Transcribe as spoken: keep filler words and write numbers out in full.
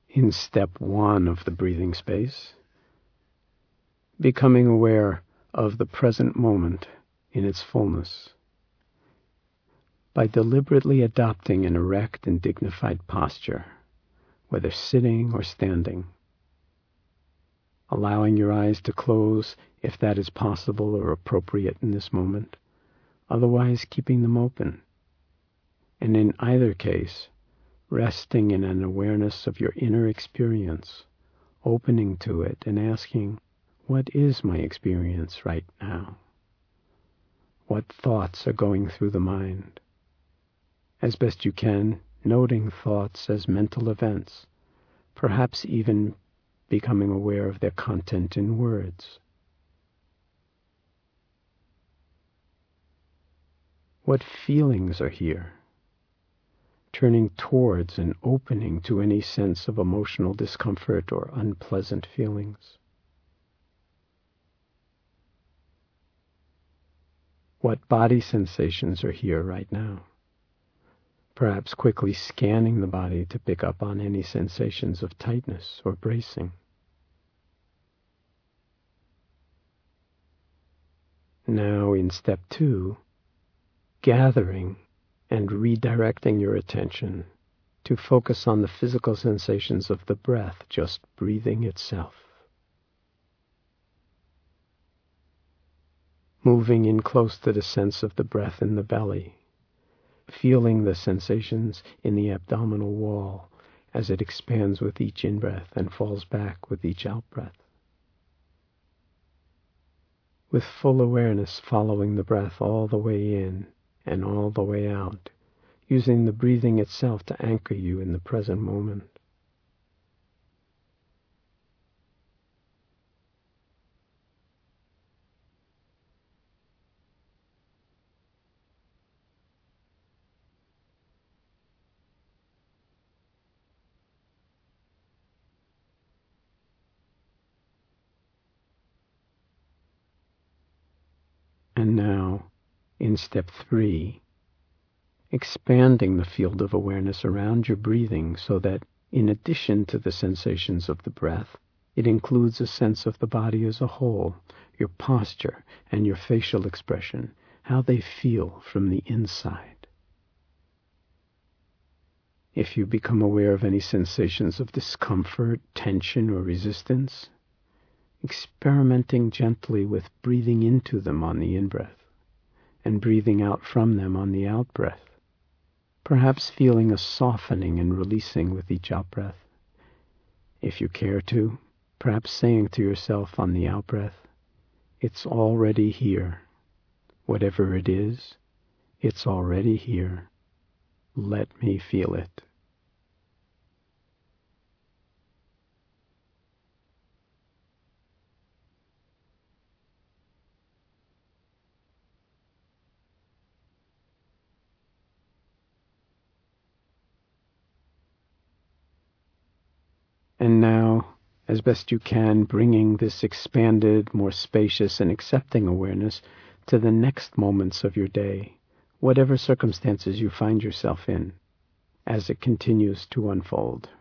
In step one of the breathing space, becoming aware of the present moment in its fullness by deliberately adopting an erect and dignified posture, whether sitting or standing, allowing your eyes to close if that is possible or appropriate in this moment, otherwise keeping them open, and in either case, resting in an awareness of your inner experience, opening to it and asking, what is my experience right now? What thoughts are going through the mind? As best you can, noting thoughts as mental events, perhaps even becoming aware of their content in words. What feelings are here? Turning towards and opening to any sense of emotional discomfort or unpleasant feelings. What body sensations are here right now? Perhaps quickly scanning the body to pick up on any sensations of tightness or bracing. Now in step two, gathering and redirecting your attention to focus on the physical sensations of the breath, just breathing itself. Moving in close to the sense of the breath in the belly, feeling the sensations in the abdominal wall as it expands with each in-breath and falls back with each out-breath. With full awareness following the breath all the way in and all the way out, using the breathing itself to anchor you in the present moment. And now, in step three, expanding the field of awareness around your breathing so that, in addition to the sensations of the breath, it includes a sense of the body as a whole, your posture and your facial expression, how they feel from the inside. If you become aware of any sensations of discomfort, tension, or resistance, experimenting gently with breathing into them on the in-breath and breathing out from them on the out-breath, perhaps feeling a softening and releasing with each out-breath. If you care to, perhaps saying to yourself on the out-breath, it's already here. Whatever it is, it's already here. Let me feel it. And now, as best you can, bringing this expanded, more spacious and accepting awareness to the next moments of your day, whatever circumstances you find yourself in, as it continues to unfold.